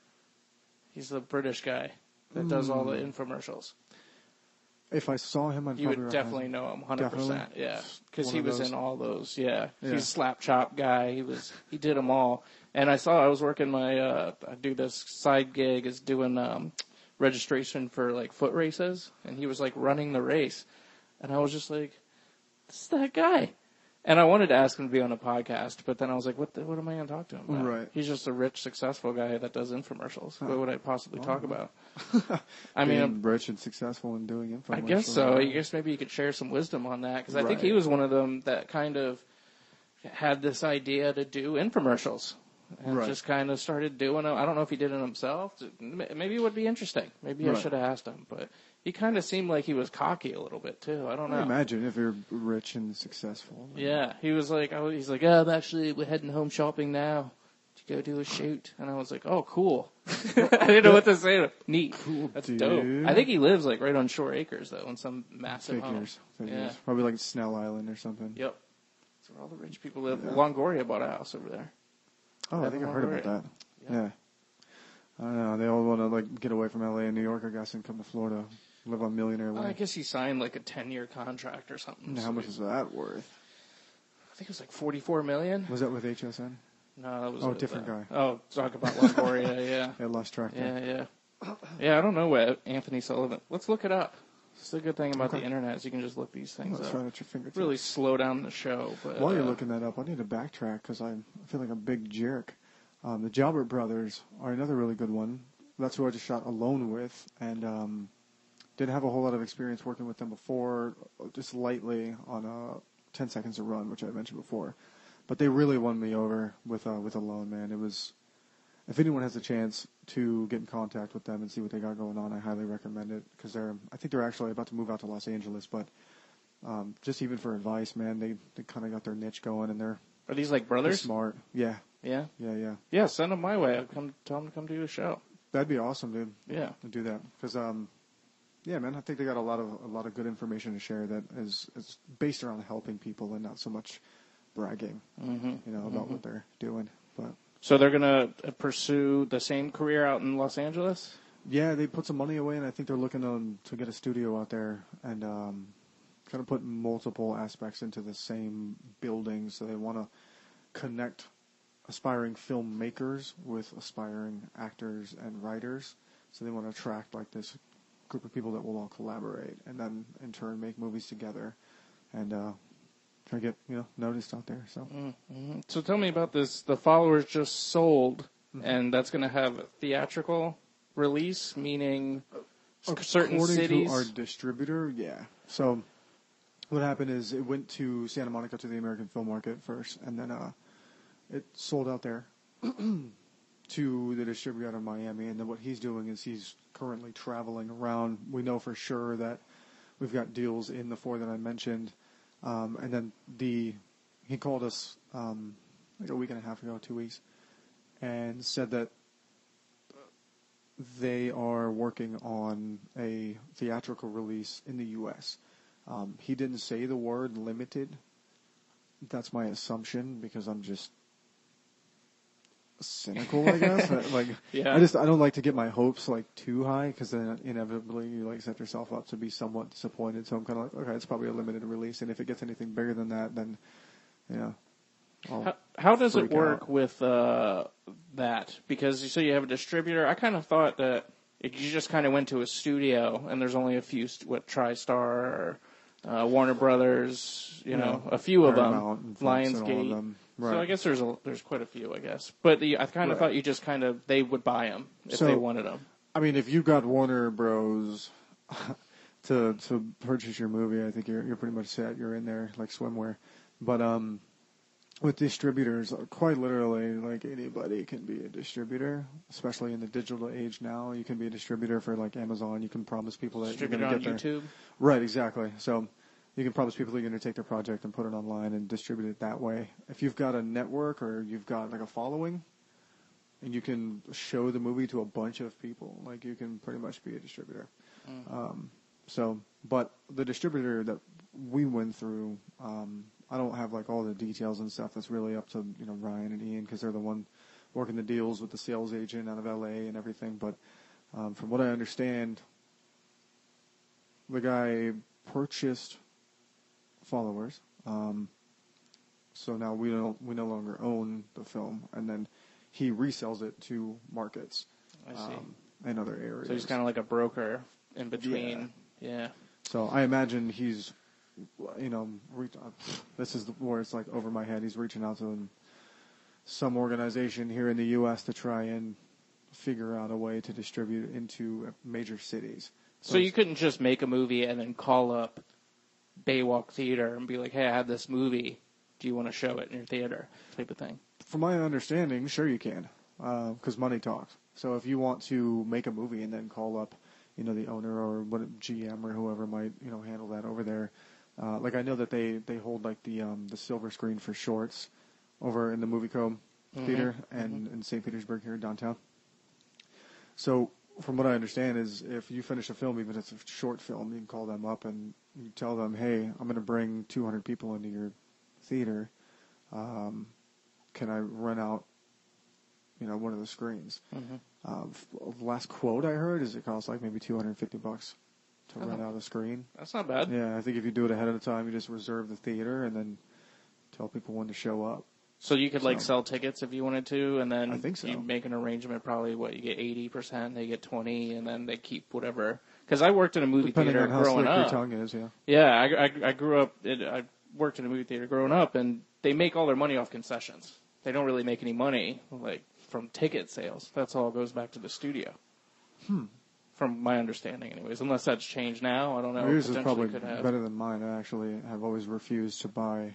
He's the British guy that does all the
Hmm.
infomercials.
If I saw him, I'd
You
probably
would
recognize
definitely
him.
know him, one hundred percent.
Definitely?
Yeah, because
One
he
of
was
those.
in all those. Yeah,
Yeah.
he's a slap chop guy. He was. He did them all. And I saw I was working my. Uh, I do this side gig is doing um, registration for like foot races, and he was like running the race, and I was just like, "This is that guy." And I wanted to ask him to be on a podcast, but then I was like, "What? The, what am I going to talk to him about?"
Right.
He's just a rich, successful guy that does infomercials. What would I possibly talk about?
I
I mean, I'm-
being rich and successful in doing infomercials.
I guess so. I guess maybe you could share some wisdom on that because I think he
Right.
was one of them that kind of had this idea to do infomercials and
Right.
just kind of started doing them. I don't know if he did it himself. Maybe it would be interesting. Maybe I
Right.
should have asked him, but he kind of seemed like he was cocky a little bit too. I don't
I
know.
imagine if you're rich and successful.
Yeah, he was like, I was, he's like, oh, I'm actually we're heading home shopping now to go do a shoot, and I was like, oh, cool. I didn't know what to say. Neat,
Cool,
That's
dude.
dope. I think he lives like right on Shore Acres though, in some massive home.
Figures. Figures.
Yeah.
Probably like Snell Island or something.
Yep. That's where all the rich people live.
Yeah.
Longoria bought a house over there.
Oh, I think I heard about that. Yeah. I don't know. They all want to like get away from L A and New York, I guess, and come to Florida, live on millionaire
Well, I
life.
guess he signed like a ten-year contract or something.
And
so
how much
he-
is that worth?
I think it was like forty-four million.
Was that with H S N?
No, that was
Oh,
with,
different
uh,
guy.
Oh, talk about Longoria. Yeah.
I lost track. there.
Yeah, yeah. Yeah, I don't know what Anthony Sullivan. Let's look it up. It's a good thing about
Okay.
the internet is you can just look these things
That's
up.
right at your fingertips.
Really slow down the show. But
While you're
uh,
looking that up, I need to backtrack because I feel like a big jerk. Um, the Jalbert brothers are another really good one. That's who I just shot Alone with, and um, didn't have a whole lot of experience working with them before, just lightly on uh, ten Seconds to Run, which I mentioned before. But they really won me over with uh, with Alone, man. It was, if anyone has a chance to get in contact with them and see what they got going on, I highly recommend it because they're, I think they're actually about to move out to Los Angeles, but um, just even for advice, man, they they kind of got their niche going and they're,
are these like
they're
brothers?
smart. Yeah,
Yeah.
yeah, yeah.
Yeah. Send them my way. I'll come tell them to come do a show.
That'd be awesome, dude.
Yeah.
To do that because um, yeah, man, I think they got a lot of a lot of good information to share that is is based around helping people and not so much bragging,
Mm-hmm.
you know, about what they're doing. But
So they're gonna uh, pursue the same career out in Los Angeles.
yeah, they put some money away, and I think they're looking um, to get a studio out there and um, kind of put multiple aspects into the same building. So they want to connect aspiring filmmakers with aspiring actors and writers. So they want to attract like this group of people that will all collaborate and then in turn make movies together and uh, try to get, you know, noticed out there. So
Mm-hmm. So tell me about this. The Followers just sold, and that's going to have a theatrical release, meaning certain
according
cities.
to our distributor, yeah. So what happened is it went to Santa Monica to the American Film Market first, and then uh, it sold out there to the distributor out of Miami. And then what he's doing is he's currently traveling around. We know for sure that we've got deals in the four that I mentioned. Um, and then the he called us um, like a week and a half ago, two weeks, and said that they are working on a theatrical release in the U S. Um, he didn't say the word limited. That's my assumption because I'm just cynical, I guess. Like,
Yeah.
I just I don't like to get my hopes like too high because then inevitably you like set yourself up to be somewhat disappointed. So I'm kind of like, okay, it's probably a limited release, and if it gets anything bigger than that, then yeah. I'll
How, how does it
freak
work
out.
with uh, that? Because you say you have a distributor. I kind of thought that it, you just kind of went to a studio and there's only a few, st- what, TriStar or uh, Warner Brothers, you know,
Yeah.
a few of
Paramount and
them,
Fox and all of
Lionsgate.
them.
So
Right.
I guess there's a, there's quite a few, I guess. But the, I kind of
Right.
thought you just kind of, they would buy them if
So-
they wanted them.
I mean, if you got Warner Bros. to to purchase your movie, I think you're you're pretty much set. You're in there like swimwear. But um, with distributors, quite literally, like anybody can be a distributor, especially in the digital age now. You can be a distributor for like Amazon. You can promise people that
Distribute
you're
on
going to get their
YouTube.
right, exactly. So you can promise people that you're going to take their project and put it online and distribute it that way. If you've got a network or you've got like a following, and you can show the movie to a bunch of people, like you can pretty much be a distributor.
Mm.
Um, so, but the distributor that we went through, um, I don't have like all the details and stuff. That's really up to you know Ryan and Ian because they're the one working the deals with the sales agent out of L A and everything. But um, from what I understand, the guy purchased followers. Um, so now we don't we no longer own the film, and then he resells it to markets
I see.
um, and other areas.
So he's kind of like a broker in between. Yeah.
So I imagine he's, you know, re- this is where it's like over my head. He's reaching out to some organization here in the U S to try and figure out a way to distribute into major cities.
So, so you couldn't just make a movie and then call up Baywalk Theater and be like, hey, I have this movie. Do you want to show it in your theater? Type of thing.
From my understanding, sure you can, because uh, money talks. So if you want to make a movie and then call up, you know, the owner or what G M or whoever might, you know, handle that over there. Uh, like I know that they, they hold like the um, the silver screen for shorts over in the MovieCo
mm-hmm.
theater and
mm-hmm.
in Saint Petersburg here downtown. So from what I understand is if you finish a film, even if it's a short film, you can call them up and you tell them, hey, I'm going to bring two hundred people into your theater. Um, can I rent out, you know, one of the screens?
Mm-hmm.
Uh, last quote I heard is it costs like maybe two hundred fifty bucks to
oh,
rent out a screen.
That's not bad.
Yeah, I think if you do it ahead of time, you just reserve the theater and then tell people when to show up.
So you could like
So-
sell tickets if you wanted to, and then
I think so.
you make an arrangement. Probably what you get eighty percent, they get twenty, and then they keep whatever. Because I worked in a movie
Depending
theater
on how
growing
slick your
up.
tongue is, yeah.
Yeah, I, I, I grew up. It, I worked in a movie theater growing up, and they make all their money off concessions. They don't really make any money like from ticket sales. That's all goes back to the studio.
Hmm.
From my understanding, anyways. Unless that's changed now, I don't know.
Yours is
Potentially
probably
could have.
better than mine. I actually have always refused to buy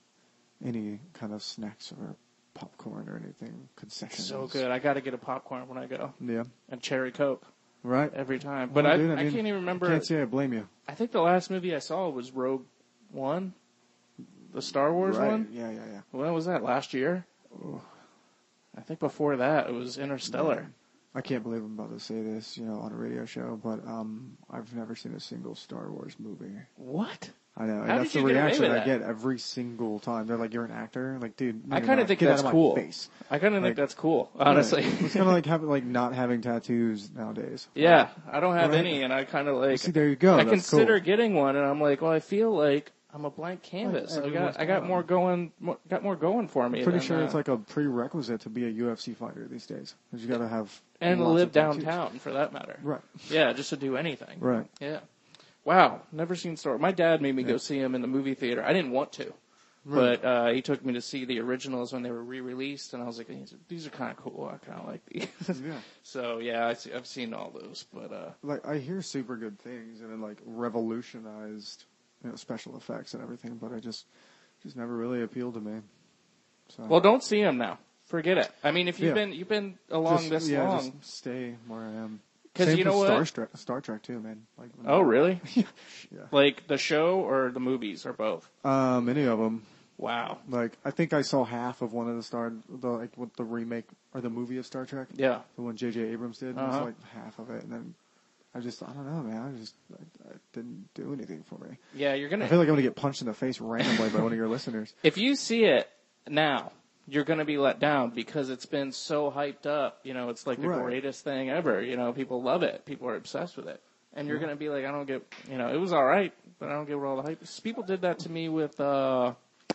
any kind of snacks or popcorn or anything concessions.
So good. I got to get a popcorn when I go.
Yeah.
And cherry Coke.
Right.
Every time. But
Well,
I,
dude,
I,
I mean,
can't even remember.
Can't say I blame you.
I think the last movie I saw was Rogue One. The Star Wars
right.
one?
Yeah, yeah, yeah.
When was that? Last year?
Oh.
I think before that it was Interstellar.
Man. I can't believe I'm about to say this, you know, on a radio show, but um, I've never seen a single Star Wars movie.
What?
I know.
How
That's
did
the
you get away
reaction
with
I
that?
get every single time. They're like, "You're an actor." Like, dude, no,
I
you're
kind of
not.
think
Get
that's
out of
cool.
My face.
I kind of
Like-
think that's cool, honestly.
Right. It's kind of like having like not having tattoos nowadays.
Yeah, I don't have
Right.
any, and I kind of like.
See, there you go.
I
That's
consider
cool.
getting one, and I'm like, well, I feel like I'm a blank canvas.
Like
I got,
everyone's
I got
got
more
one.
going, more, got more going for me.
I'm pretty
than,
sure
uh,
it's like a prerequisite to be a U F C fighter these days. Because you got to have
and
lots
live
of tattoos.
downtown for that matter.
Right.
Yeah, just to do anything.
Right.
Yeah. Wow, never seen Star. My dad made me
Yeah.
go see him in the movie theater. I didn't want to,
Right.
but uh, he took me to see the originals when they were re-released, and I was like, these are, these are kind of cool. I kind of like these.
Yeah.
So yeah, I see, I've seen all those, but uh,
Like I hear super good things and it like revolutionized, you know, special effects and everything, but I just just never really appealed to me. So
well, don't see them now. Forget it. I mean, if you've
Yeah.
been you've been along
just,
this
yeah,
long,
just stay where I am.
'Cause
Same
you know
for
what?
Star Trek, Star Trek too, man. Like,
oh really?
yeah.
Like the show or the movies or both?
Um, any of them.
Wow.
Like I think I saw half of one of the Star, the like what the remake or the movie of Star Trek.
Yeah.
The one J J Abrams did. It
Uh-huh.
was like half of it, and then I just I don't know, man. I just I, I didn't do anything for me.
Yeah, you're
I
gonna.
feel like I'm gonna get punched in the face randomly by one of your listeners.
If you see it now, you're going to be let down because it's been so hyped up. You know, it's like the
Right.
greatest thing ever. You know, people love it. People are obsessed with it. And you're
Yeah.
going to be like, I don't get, you know, it was all right, but I don't get what all the hype is. People did that to me with, uh,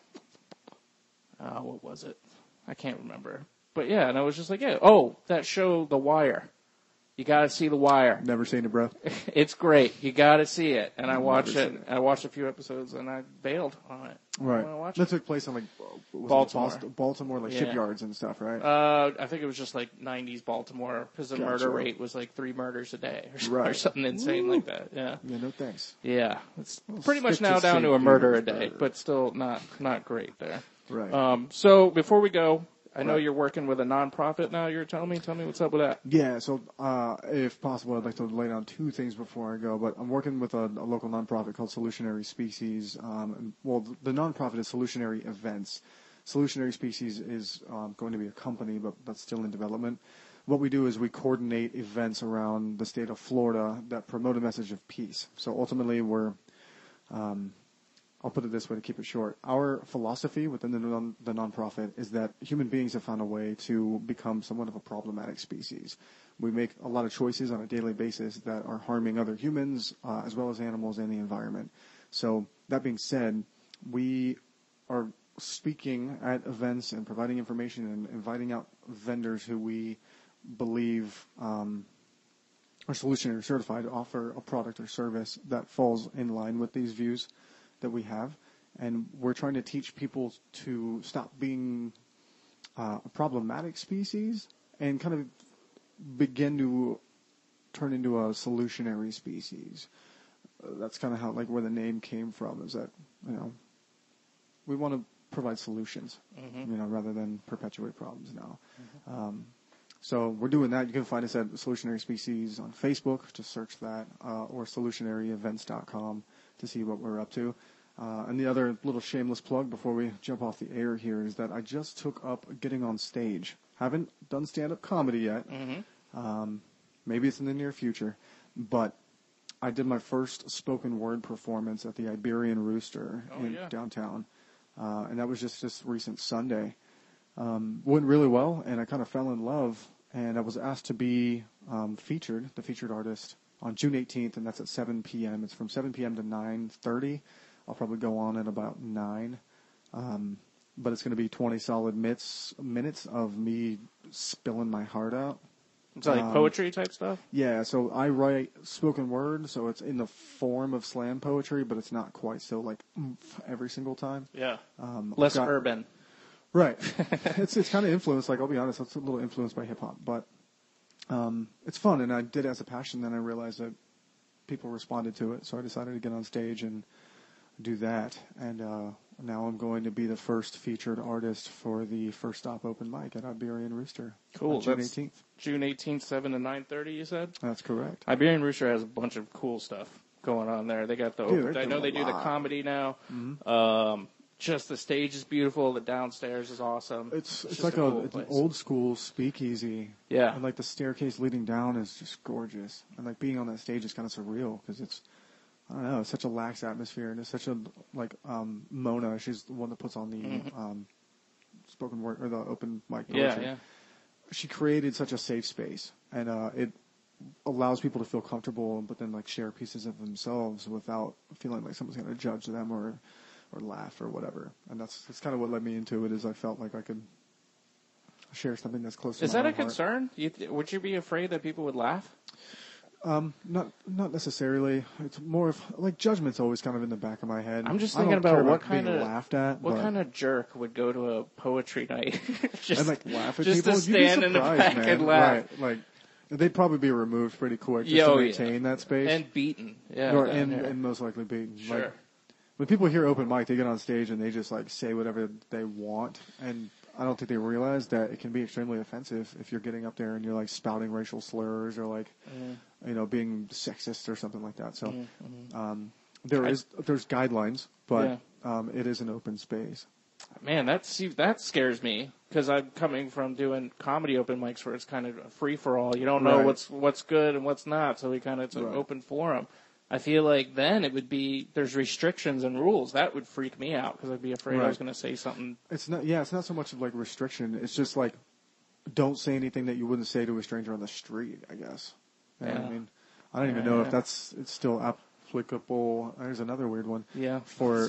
uh, what was it? I can't remember. But yeah, and I was just like, yeah, oh, that show, The Wire. You got to see The Wire.
Never seen it, bro.
It's great. You got to see it. And I
Never
watched
seen
it. I watched a few episodes and I bailed on it. I
Right.
wanna watch
That
it.
took place in like what was it,
Baltimore.
Boston- Baltimore, like
Yeah.
shipyards and stuff, right?
Uh, I think it was just like nineties Baltimore because the
Gotcha.
murder rate was like three murders a day or, some- or
Right.
something insane
Woo.
like that. Yeah.
Yeah, no thanks.
Yeah. It's
Well,
pretty much
stick to
now down to a
Saint
murder a day,
Petersburg.
but still not, not great there.
Right.
Um, so before we go, I know
Right.
you're working with a nonprofit now. You're telling me, tell me what's up with that.
Yeah, so uh, if possible, I'd like to lay down two things before I go. But I'm working with a, a local nonprofit called Solutionary Species. Um, and, well, the, the nonprofit is Solutionary Events. Solutionary Species is um, going to be a company, but that's still in development. What we do is we coordinate events around the state of Florida that promote a message of peace. So ultimately, we're um, I'll put it this way to keep it short. Our philosophy within the non, the nonprofit is that human beings have found a way to become somewhat of a problematic species. We make a lot of choices on a daily basis that are harming other humans uh, as well as animals and the environment. So that being said, we are speaking at events and providing information and inviting out vendors who we believe um, are solutionary certified to offer a product or service that falls in line with these views that we have, and we're trying to teach people to stop being uh, a problematic species and kind of begin to turn into a solutionary species. Uh, that's kind of how, like, where the name came from, is that, you know, we want to provide solutions,
Mm-hmm.
you know, rather than perpetuate problems now. Mm-hmm. Um, so we're doing that. You can find us at Solutionary Species on Facebook, just search that, uh, or solutionary events dot com to see what we're up to. Uh, and the other little shameless plug before we jump off the air here is that I just took up getting on stage. Haven't done stand-up comedy yet.
Mm-hmm.
Um, maybe it's in the near future. But I did my first spoken word performance at the Iberian Rooster
Oh,
in
yeah.
downtown. Uh, and that was just this recent Sunday. Um, went really well, and I kind of fell in love. And I was asked to be um, featured, the featured artist, on June eighteenth, and that's at seven p.m. It's from seven p.m. to nine thirty. I'll probably go on at about nine. Um, but it's going to be twenty solid minutes, minutes of me spilling my heart out.
It's like
Um,
poetry type stuff?
Yeah, so I write spoken word, so it's in the form of slam poetry, but it's not quite so like oomph every single time.
Yeah.
Um,
Less
I've got-
urban.
Right. it's it's kind of influenced, like, I'll be honest, it's a little influenced by hip-hop, but um, it's fun, and I did it as a passion, then I realized that people responded to it, so I decided to get on stage and do that, and uh, now I'm going to be the first featured artist for the First Stop Open Mic at Iberian Rooster.
Cool.
On June
That's
eighteenth.
June eighteenth, seven to nine thirty, you said?
That's correct.
Iberian Rooster has a bunch of cool stuff going on there. They got the
Dude,
open,
they're
I know
doing
they
a
do the
lot.
comedy now.
Mhm.
Um, just the stage is beautiful. The downstairs is awesome.
It's it's
just
like
a
a,
cool
it's an
place.
old school speakeasy.
Yeah.
And like the staircase leading down is just gorgeous. And like being on that stage is kind of surreal because it's, I don't know, it's such a lax atmosphere and it's such a, like, um, Mona, she's the one that puts on the,
Mhm.
um, spoken word or the open mic poetry.
Yeah, yeah.
She created such a safe space and, uh, it allows people to feel comfortable but then like share pieces of themselves without feeling like someone's going to judge them or, or laugh or whatever. And that's, that's kind of what led me into it is I felt like I could share something that's close to
Is
my
that a
own heart.
concern? You th- would you be afraid that people would laugh?
Um, not not necessarily. It's more of like judgment's always kind of in the back of my head.
I'm just
I don't
thinking about
care
what
being
kind of
laughed at.
what
but,
kind of jerk would go to a poetry night just,
and like laugh at
just
people.
to
You'd be
stand in the
surprised,
back
man.
and laugh.
Right, like they'd probably be removed pretty quick just
Yeah,
to
oh, yeah.
maintain that space.
and beaten. Yeah,
or,
down
and,
here.
and most likely beaten.
Sure.
Like, when people hear open mic, they get on stage and they just like say whatever they want, and I don't think they realize that it can be extremely offensive if you're getting up there and you're like spouting racial slurs or like,
Mm.
you know, being sexist or something like that. So,
Mm, mhm.
um, there
I-
is there's guidelines, but
Yeah.
um, it is an open space.
Man, that see, that scares me because I'm coming from doing comedy open mics where it's kind of a free for all. You don't know
Right.
what's what's good and what's not, so we kind of it's an
Right.
open forum. I feel like then it would be, there's restrictions and rules. That would freak me out because I'd be afraid
Right.
I was going to say something.
It's not, yeah, it's not so much of like restriction. It's just like, don't say anything that you wouldn't say to a stranger on the street, I guess. You know
Yeah.
what I mean? I don't even know if that's, it's still applicable. There's another weird one.
Yeah.
For,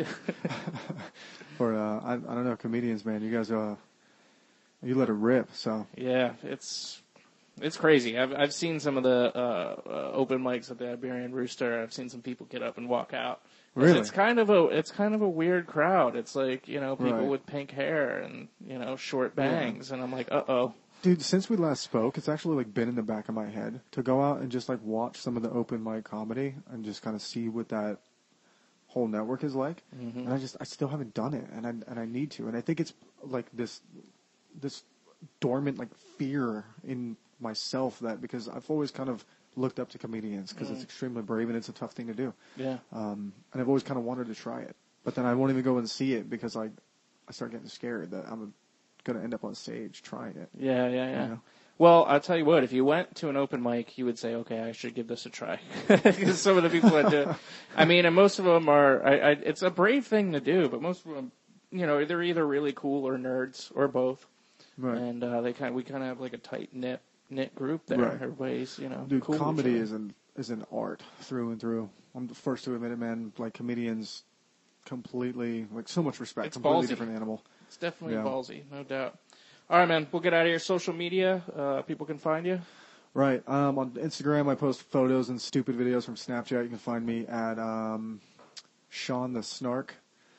for, uh, I, I don't know, comedians, man. You guys, uh, you let it rip, so.
Yeah, it's it's crazy. I've I've seen some of the uh, uh, open mics at the Iberian Rooster. I've seen some people get up and walk out.
Really?
It's kind of a it's kind of a weird crowd. It's like, you know, people
Right.
with pink hair and, you know, short bangs, and I'm like, uh oh.
Dude, since we last spoke, it's actually like been in the back of my head to go out and just like watch some of the open mic comedy and just kind of see what that whole network is like.
Mm-hmm.
And I just, I still haven't done it, and I and I need to. And I think it's like this, this dormant like fear in myself that because I've always kind of looked up to comedians because
Mm.
it's extremely brave and it's a tough thing to do.
Yeah.
Um, and I've always kind of wanted to try it, but then I won't even go and see it because I, I start getting scared that I'm going to end up on stage trying it.
Yeah, yeah, yeah.
You know?
Well, I'll tell you what, if you went to an open mic, you would say, okay, I should give this a try. Because some of the people that do it, I mean, and most of them are, I, I, it's a brave thing to do, but most of them, you know, they're either really cool or nerds or both.
Right.
And uh, they kind of, we kind of have like a tight knit knit group there.
Right.
Everybody's, you know,
Dude,
cool with
comedy
each other.
is an is an art through and through. I'm the first to admit it, man. Like comedians, completely like so much respect.
It's
completely
ballsy.
different animal.
It's definitely
Yeah.
ballsy, no doubt. All right, man. We'll get out of here. Social media, uh, people can find you.
Right. Um, on Instagram, I post photos and stupid videos from Snapchat. You can find me at um, Sean the Snark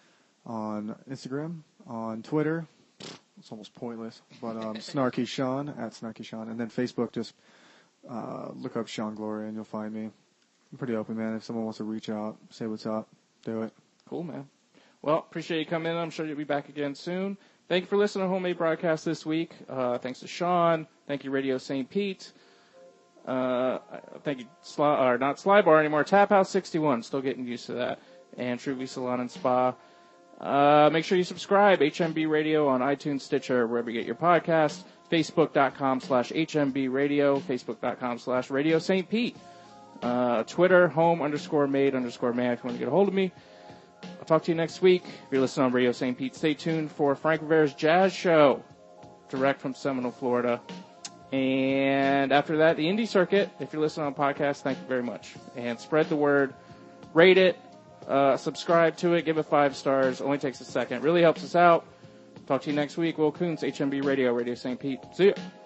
on Instagram. On Twitter, it's almost pointless, but um, Snarky Sean at Snarky Sean, and then Facebook. Just uh, look up Sean Gloria and you'll find me. I'm pretty open, man. If someone wants to reach out, say what's up, do it.
Cool, man. Well, appreciate you coming in. I'm sure you'll be back again soon. Thank you for listening to Homemade Broadcast this week. Uh, thanks to Sean. Thank you, Radio Saint Pete. Uh, thank you, Sly, or not Sly Bar anymore, Tap House sixty-one. Still getting used to that. And Truvy Salon and Spa. Uh, make sure you subscribe. H M B Radio on iTunes, Stitcher, wherever you get your podcasts. Facebook.com slash HMB Radio. Facebook.com slash Radio Saint Pete. Uh, Twitter, home underscore made underscore man if you want to get a hold of me. I'll talk to you next week. If you're listening on Radio Saint Pete, stay tuned for Frank Rivera's Jazz Show, direct from Seminole, Florida. And after that, the Indie Circuit. If you're listening on podcast, thank you very much. And spread the word. Rate it. Uh, subscribe to it. Give it five stars. Only takes a second. Really helps us out. Talk to you next week. Will Kuntz, H M B Radio, Radio Saint Pete. See ya.